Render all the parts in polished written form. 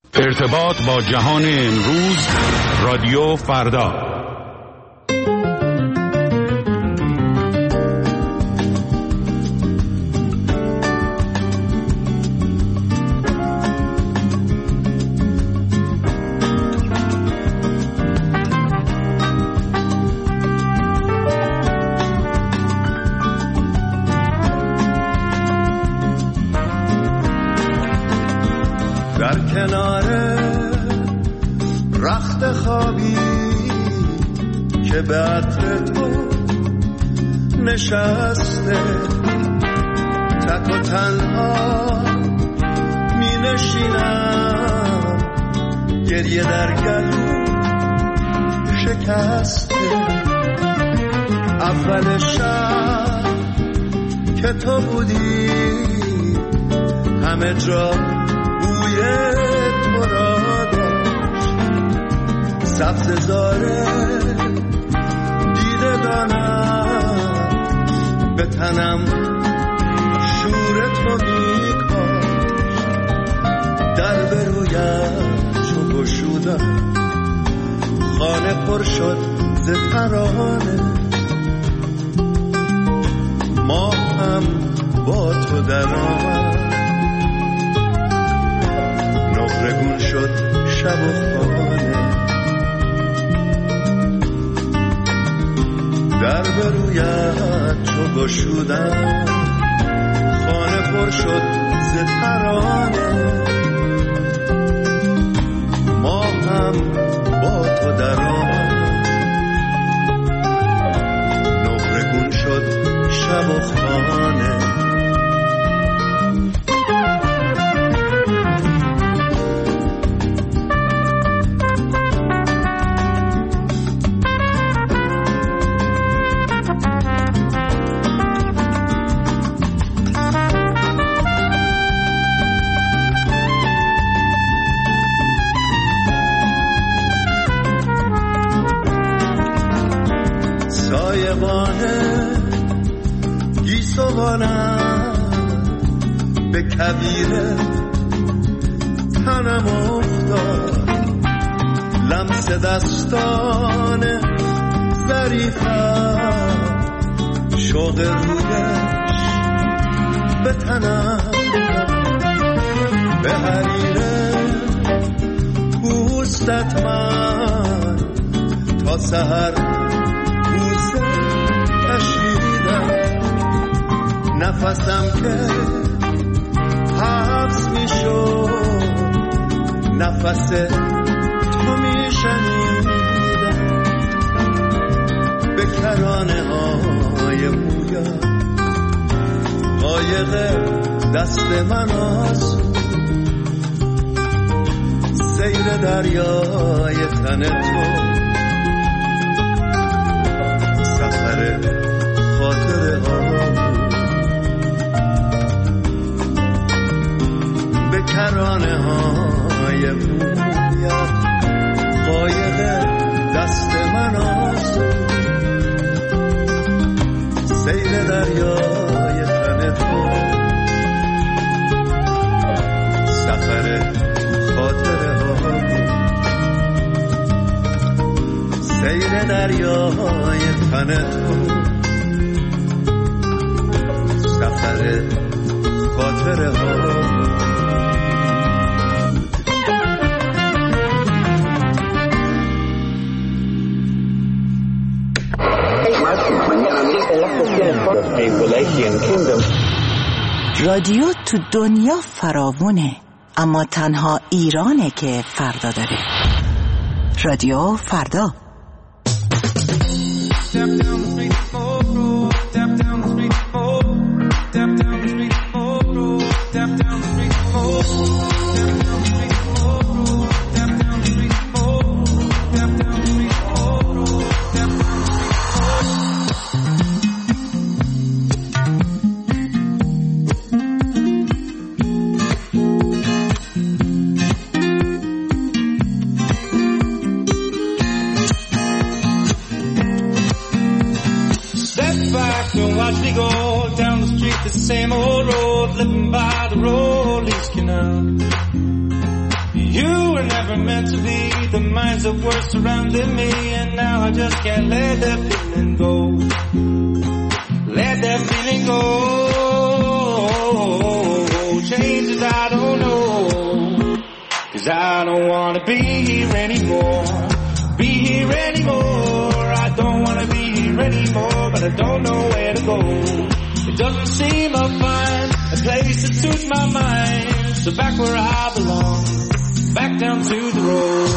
ارتباط با جهان امروز، رادیو فردا. در کنار رخت خوابی که به عطر تو نشسته، تک و تنها می نشینم، گریه در گلو شکسته. اول شب که تو بودی همه جا تو را داشت، سبز زاره دیدگانم به تنم شور تو میکاشت. در به رویم چو گشودم خانه پر شد ز ترانه، ما هم با تو در آمد، نقرگون شد شب و خانه. در به رویت چو گشودم خانه پر شد ز ترانه، ما هم با تو در آمد، نقرگون شد شب و خانه. به کبیر تنم افتاد، لمس دستان ظریفم، شوق رویش به تنم، به حریر پوستت من تا سحر بوسه کشیدم. نفسم که حبس می شد، نفس تو می شنیدم، به کرانه های مویا قایق دست من آسود، سیر دریای تن تو، سفر خاطر ها به کرانه های مویا قایق دست من آسود، سیل دریای تن تو، سفر خاطره ها، سیل دریای تن تو، سفر خاطره ها. رادیو تو دنیا فراوونه، اما تنها ایرانه که فردا داره. رادیو فردا. Watch me go down the street, the same old road, living by the Rollies Canal. You weren't meant to be. The minds that were surrounding me, and now I just can't let that feeling go. Let that feeling go. Changes I don't know, 'cause I don't wanna be here anymore. Be here anymore. I don't wanna be here anymore, but I don't know where to go. It doesn't seem I'll find a place that suits my mind. So back where I belong, back down to the road.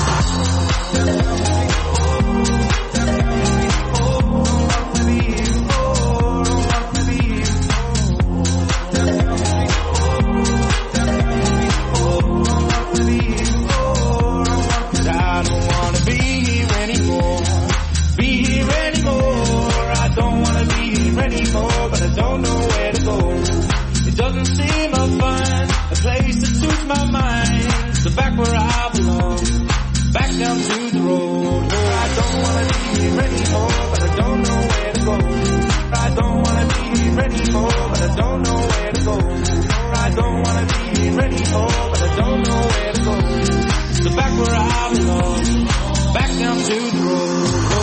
Anymore, but I don't know where to go. It doesn't seem I'll find a place that suits my mind. So back where I belong, back down to the road. I don't wanna be here anymore, but I don't know where to go. I don't wanna be here anymore, but I don't know where to go. I don't wanna be here anymore, but I don't know where to go. So back where I belong, back down to the road.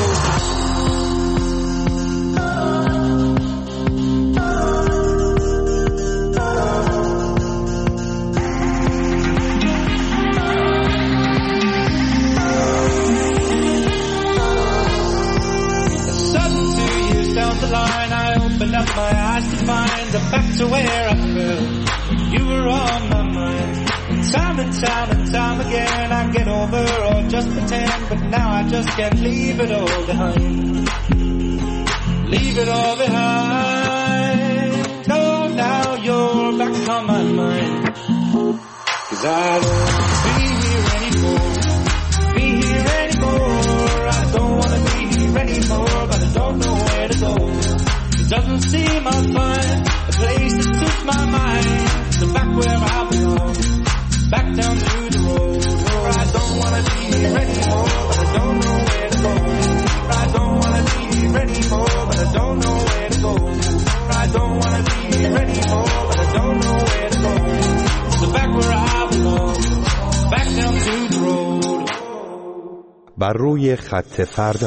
I opened up my eyes to find the back to where I fell. You were on my mind. And time again I get over or just pretend, but now I just can't leave it all behind. Leave it all behind. Oh, now you're back on my mind. 'Cause I don't want to be here anymore. Be here anymore. I don't want to be here anymore, but I don't know where to go. It doesn't seem I'll find a place that suits my mind. So back where I belong, back down to the road. I don't want to be here anymore, but I don't know where to go. I don't want to be here anymore, but I don't know where to go. I don't want to be here anymore, but I don't know where to go. So back where I belong, back down to the road. بر روی خط فردا.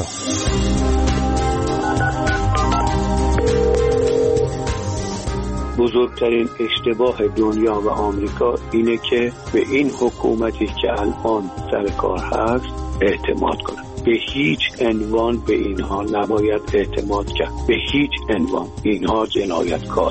بزرگترین اشتباه دنیا و آمریکا اینه که به این حکومتی که الان سر کار هست اعتماد کنه. به هیچ عنوان به اینها نباید اعتماد کرد. به هیچ عنوان. اینها جنایتکار.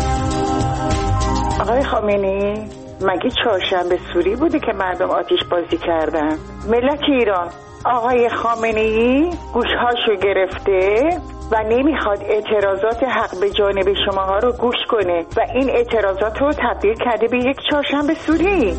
آقای خامنه‌ای مگه چهارشنبه سوری بوده که مردم آتش بازی کردن؟ ملت ایران، آقای خامنه‌ای گوشهاشو گرفته و نمیخواد اعتراضات حق به جانب شماها رو گوش کنه و این اعتراضات رو تبدیل کرده به یک چهارشنبه سوری.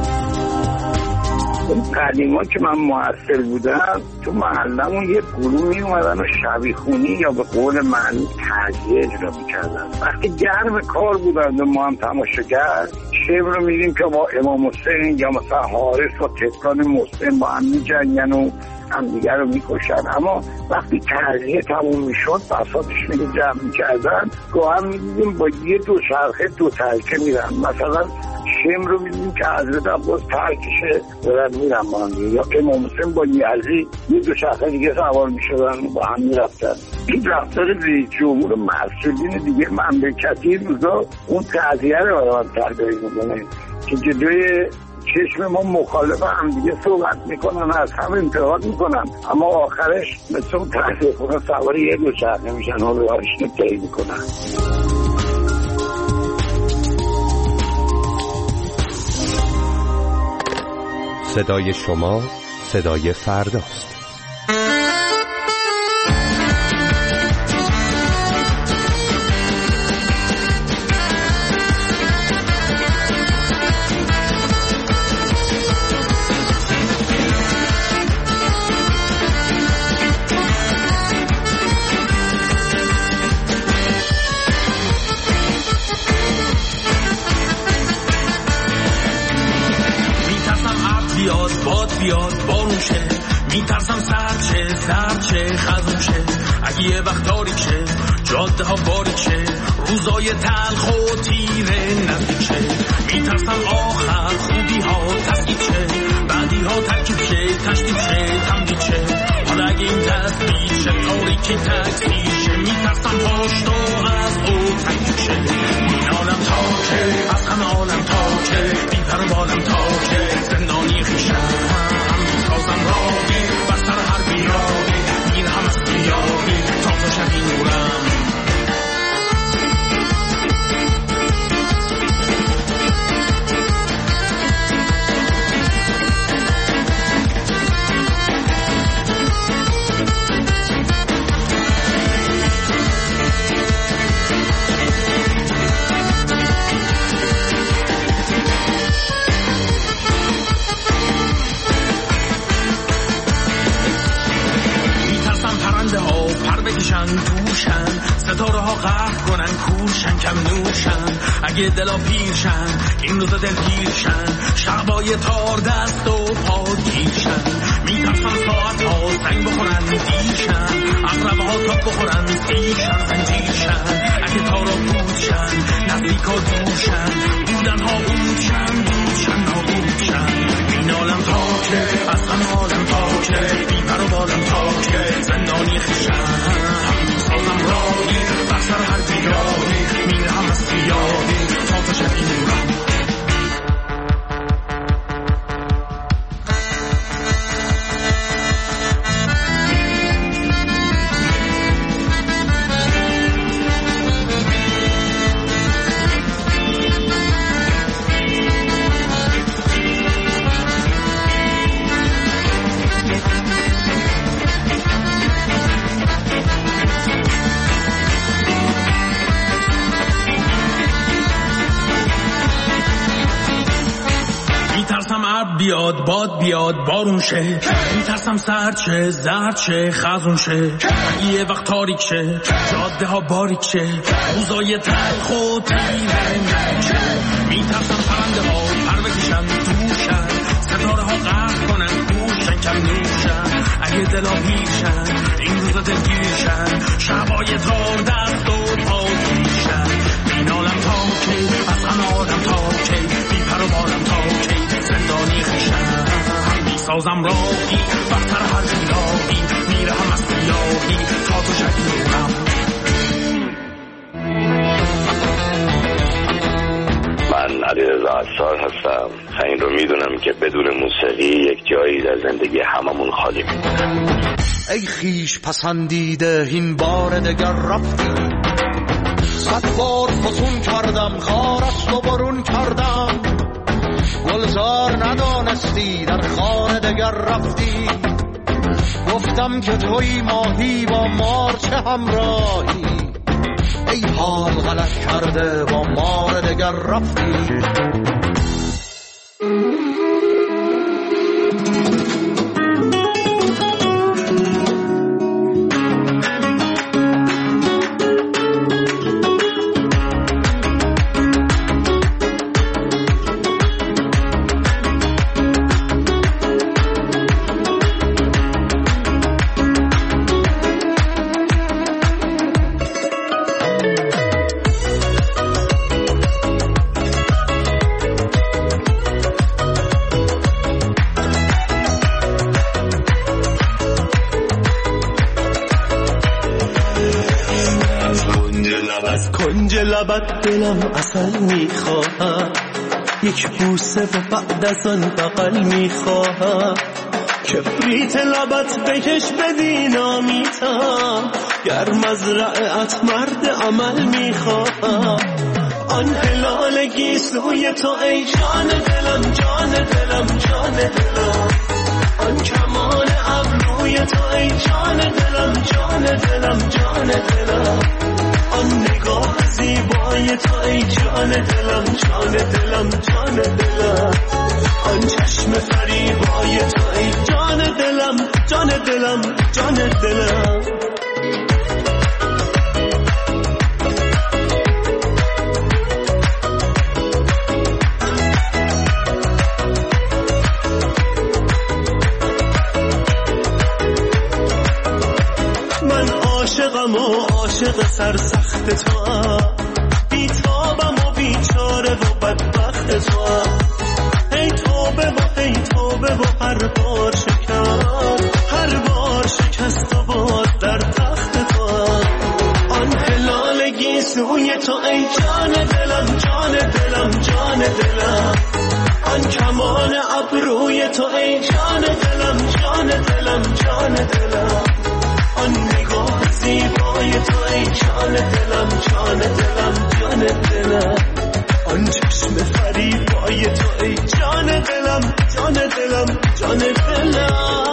اون قدیما که من مؤثر بودم تو محلمون یه گروه می اومدن و شبیخونی یا به قول معنی تعزیه اجرا میکردن. وقتی گرم کار بودن و ما هم تماشاگر شب رو میدیم که با امام حسین یا مثلا حارس و تکان مسلم با هم میجنگن و همدیگر رو میکشن. اما وقتی تعزیه تموم میشد بساطش میگه جمع میکردن گاه هم میدیدیم با یه دوچرخه دو ترکه میرن. مثلا شم رو میدیم که حضرت عباس ترکشه دارن میرن با هم، یا امام حسین با یزدی یه دوچرخه دیگه سوار میشدن با هم میرفتن. این رفتار رئیس جمهور مسئولین دیگه مملکتی روزا اون تعزیه رو آدم ترداری میکنه که جلوی چشم ما مخالف هم دیگه صحبت میکنن، از هم انتقاد میکنن، اما آخرش مثل اون تعزیه خونه سوار یه دوچرخه میشن و به هاشون طی میکنن. صدای شما صدای فرداست. میترسم سرچه خزون شه، اگه یه وقت تاریک شه، جاده ها باریک شه، روزای تلخ و تیره نزدیک شه. میترسم آخر خوبی ها تسکیت شه، بعدی ها یکی تکسیشه، میترسم پاشتو از او تنگشه. مینالم تا که از همه عالم تا که بیپر و بالم تا که زندانی خیشم میسازم راهی بر سر هر بیراهی میرهم از بیاهی تا تو شبی نورم. دوشن ستاره ها قهر کنن کوشن کم نوشن اگه دلا پیرشن این روزا دلگیرشن شعبای تار دست و پا گیرشن. میترسن ساعت ها زنگ بخورن دیرشن اقربه ها تاب بخورن سیرشن زنجیرشن اگه تارا پودشن نزدیک ها دوشن بودن ها اودشن دوشن نابودشن. مینالم تا که از غم عالم تا که بیپر و بالم تا که زندانی خیشن سازم راهی بر سر هر بیراهی میرهم از بیاهی تا تو شبی نورم. بیاد باد بیاد بارون شه، میترسم سرد شه زرد شه خزون شه. یه وقت تاریک شه جاده ها باریک شه روزای تلخ و تیره شه. میترسم پرنده ها پر بکشن دوشن ستاره ها قهر کنن کوشن کم نوشن اگه دلا پیرشن این روزا دلگیرشن شبای تار دست و پا گیرشن. مینالم تا که از غم عالم تا که بیپر و بالم تا که زندانی خیشم میسازم راهی بختر هر بیراهی میرهم از بیاهی تا تو شبی نورم. من علیرضا عطار هستم. این رو میدونم که بدون موسیقی یک جایی در زندگی هممون خالی میمونه. ای خیش پسندیده این بار دگر رفتی، 100 بار فسون کردم خارست و برون کردم، گلزار ندانستی در خانه دگر رفتی. گفتم که توی ماهی با مار چه همراهی، ای حال غلط کرده با مار دگر رفتی. کنج لبت دلم اصل میخواهد، یک بوسه و بعد از آن بغل میخواهد. کبریت لبت بکش بدینامیتم، گر مزرعت مرد عمل میخواهد. آن هلال گیسوی تو ای جان دلم جان دلم جان دلم، آن کمان ابروی تو ای جان دلم جان دلم جان دلم، آن نگاه زیبای تو ای جان دلم جان دلم جان دلم، آن چشم فریبای تو ای جان دلم جان دلم جان دلم. من عاشقم و عاشق سرسخت تو هم، بیتابم و بیچاره و بدبخت تو هم. ای توبه و هر بار شکست، هر بار شکست و باز در تخت گیسوی تو ای جان دلم جان دلم جان دلم آن کمان ابروی تو ای جان دلم جان دلم جان دلم آن نگاه زیبای تو ای جان دلم جان دلم جان دلم آن چشم فریبای تو ای جان دلم جان دلم جان دلم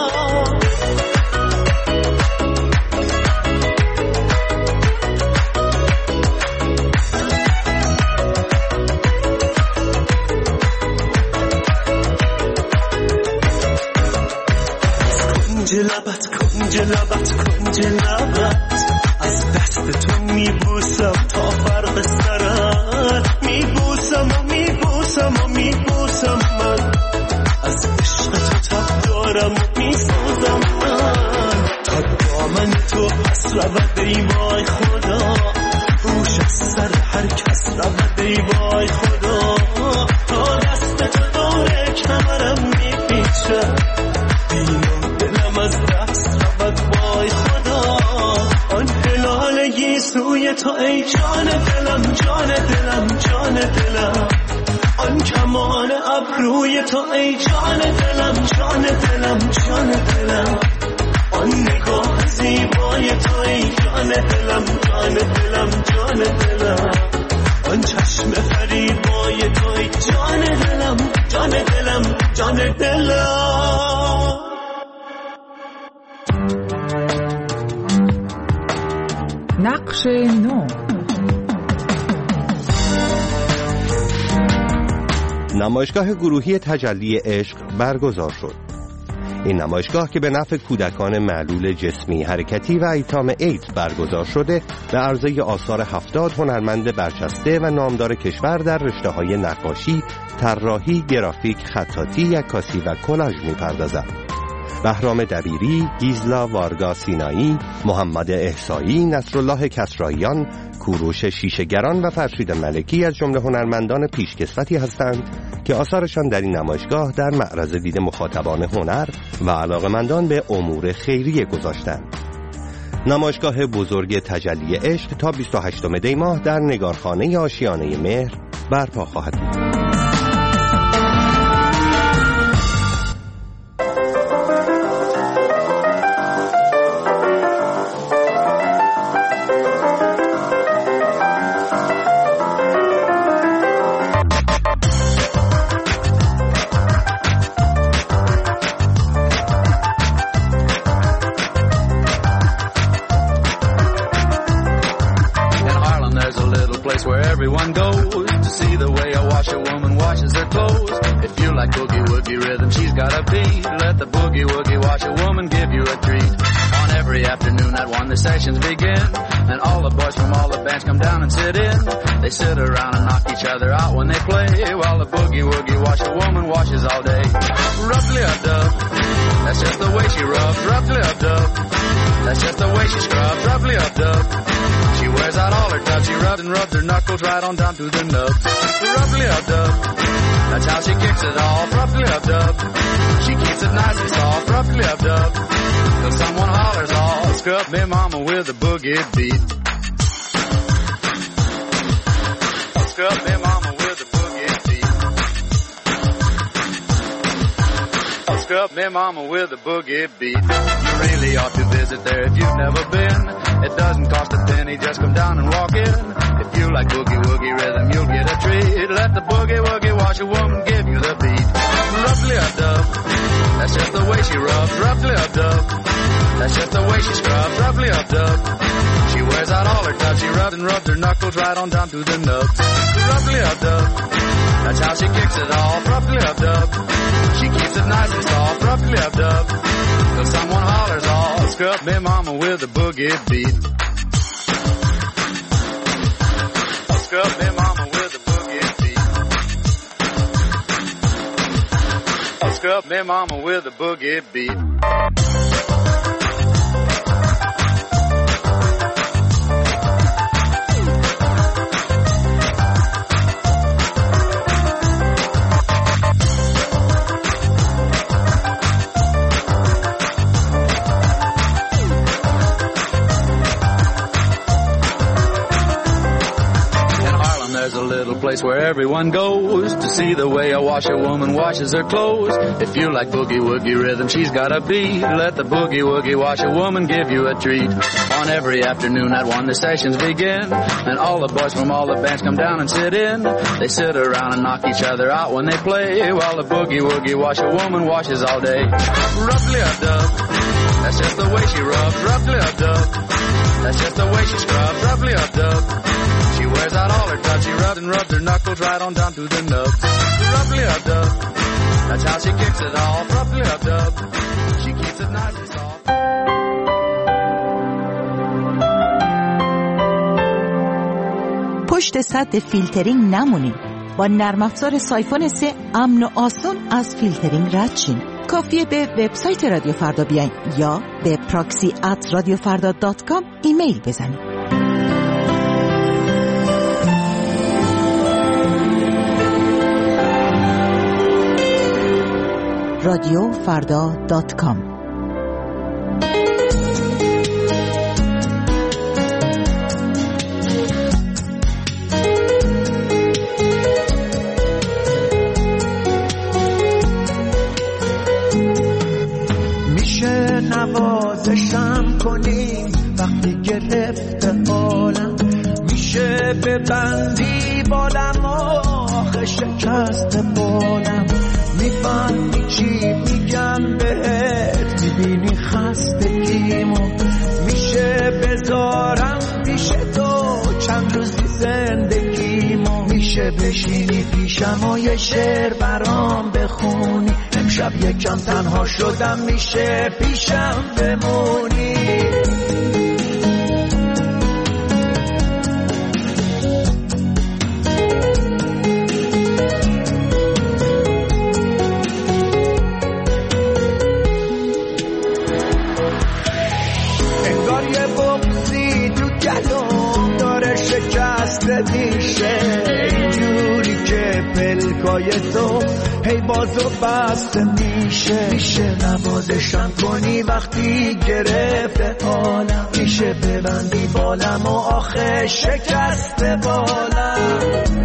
کنج لبت از دست تو میبوسم تا فرق سرت میبوسم و میبوسم و میبوسم من از عشق تو تب دارم و میسوزم من تا دامن تو پس رود ای وای خدا روش از سر هر کس رود ای وای خدا تا دست تو دور کمرم میپیچه دلم از دست رود وای خدا آن هلال گیسوی تو ای جان دلم جان دلم جان دلم آن کمان ابروی تو ای جان دلم جان دلم جان دلم آن نگاه زیبای تو ای جان دلم جان دلم جان دلم آن چشم فریبای تو ای جان دلم جان دلم جان دلم نقش نو. نمایشگاه گروهی تجلی عشق برگزار شد. این نمایشگاه که به نفع کودکان معلول جسمی، حرکتی و ایتام ایدز برگزار شده به عرضه آثار 70 هنرمند برجسته و نامدار کشور در رشته‌های نقاشی، طراحی، گرافیک، خطاطی، عکاسی و کلاژ می‌پردازد. بهرام دبیری، گیزلا وارگا سینایی، محمد احصایی، نصرالله کسراییان، کوروش شیشه‌گران و فرشید ملکی از جمله هنرمندان پیشکسوتی هستند که آثارشان در این نمایشگاه در معرض دید مخاطبان هنر و علاقه‌مندان به امور خیریه گذاشتند. نمایشگاه بزرگ تجلی عشق تا 28 دی ماه در نگارخانه آشیانه مهر برپا خواهد بود. Where everyone goes to see the way a washer woman washes her clothes. If you like boogie woogie rhythm, she's got a beat. Let the boogie woogie washer woman give you a treat. On every afternoon at 1 the sessions begin, and all the boys from all the bands come down and sit in. They sit around and knock each other out when they play, while the boogie woogie washer woman washes all day. Roughly up dub, that's just the way she rubs. Roughly up dub, that's just the way she scrubs. Roughly up dub, she wears out all her tubs. She rubs and rubs her knuckles right on down to the nubs. Roughly up dub, that's how she kicks it off. Roughly up dub, she keeps it nice and soft. Roughly up dub, till someone hollers off. Scrub me mama with a boogie beat. Scrub me mama with a boogie beat. Scrub me mama with a boogie beat. You really ought to visit there if you've never been. It doesn't cost a penny, just come down and walk in. If you like boogie woogie rhythm, you'll get a treat. Let the boogie woogie washer woman give you the beat. Roughly up dub, that's just the way she rubs. Roughly up dub, that's just the way she scrubs. Roughly up dub, she wears out all her tubs. She rubs and rubs her knuckles right on down to the nubs. Roughly up dub, that's how she kicks it off. Roughly up dub, she keeps it nice and soft. Roughly up dub, till someone hollers off. Scrub me mama with a boogie beat. Scrub me mama with a boogie beat. Scrub me mama with a boogie beat. place where everyone goes to see the way a washer woman washes her clothes. If you like boogie woogie rhythm, she's got a beat. Let the boogie woogie washer woman give you a treat. On every afternoon at 1 the sessions begin, and all the boys from all the bands come down and sit in. They sit around and knock each other out when they play, while the boogie woogie washer woman washes all day. Roughly a dub, that's just the way she rubs. Roughly a dub, that's just the way she scrubs. Roughly a dub, she wears out all her tubs. She rubs and rubs her knuckles right on down to the nubs. Roughly a dub, that's how she kicks it off. Roughly a dub, she keeps it nice and soft. پشت سد فیلترینگ نمونین. با نرم افزار سایفون 3 امن و آسان از فیلترینگ رد شین. کافیه به وبسایت رادیو فردا بیاین یا به proxy@radiofarda.com ایمیل بزنید. radiofarda.com نوازشم کنیم وقتی گرفته حالم، میشه ببندی بالم آخه شکست بالم. میفهمی چی میگم بهت، میبینی خستگیمو، میشه بذارم پیش تو چند روزی زندگیمو. میشه بشینی پیشم و یه شعر برام بخونی، امشب یکم تنها شدم میشه پیشم بمونی. انگار یه بغضی تو گلوم داره شکست میشه، اینجوری که پلکای تو هی بازو بسته میشه. میشه نوازشم کنی وقتی گرفته حالم، میشه ببندی بالم و آخه شکست بالم.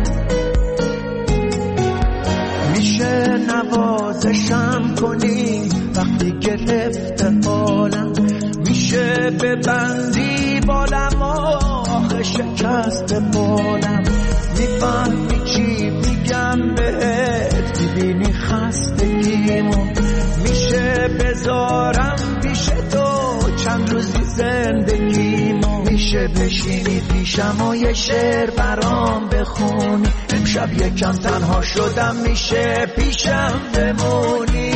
میشه نوازشم کنی وقتی گرفته حالم، میشه ببندی بالم و آخه شکست بالم. میفهمی چی میگم بهت، میبینی خستگیمو، میشه بذارم پیش تو چند روزی زندگیمو. میشه بشینی پیشم و یه شعر برام بخونی، امشب یکم تنها شدم میشه پیشم بمونی.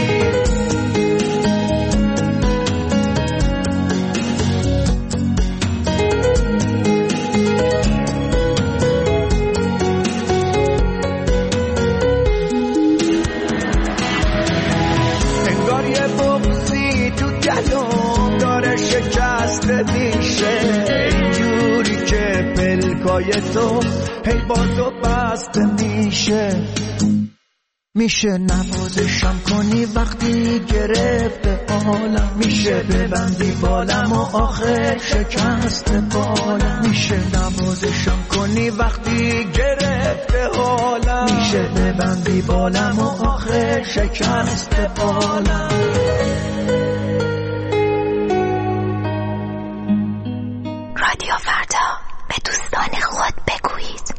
شکست میشه، اینجوری که پلکای تو هی بازو بسته میشه. میشه نوازشم کنی وقتی گرفته حالم، میشه ببندی بالم و آخه شکست بالم. میشه نوازشم کنی وقتی گرفته حالم، میشه ببندی بالم و آخه شکست بالم. رادیو فردا، به دوستان خود بگویید.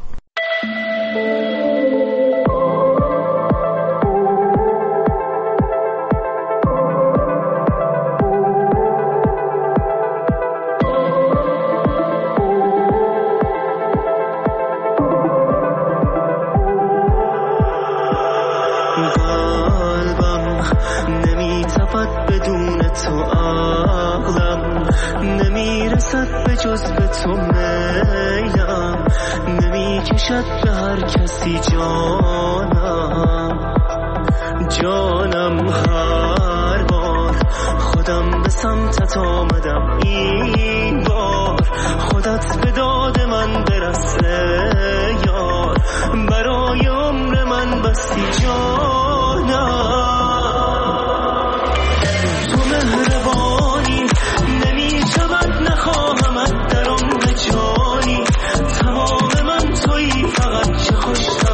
قلبم نمیتپد بدون تو، عقلم نمیرسد به جز به تو، میلم نمیکشد به هر کسی جانم هر بار خودم به سمتت آمدم، این بار خودت به داد من برسه یار، برای عمر من بستی جانم. تو مهربانی نمیشود نخواهمت در عمر جانی، تمام من تویی فقط چه خوش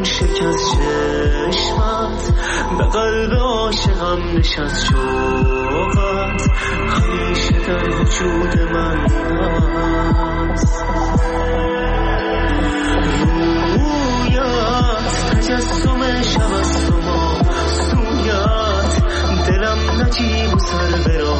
شکست چشمت به قلب عاشقم نشست شوقت همیشه در وجود من هست رویت تجسم شب است و ما سویت دلم نجیب و سر برا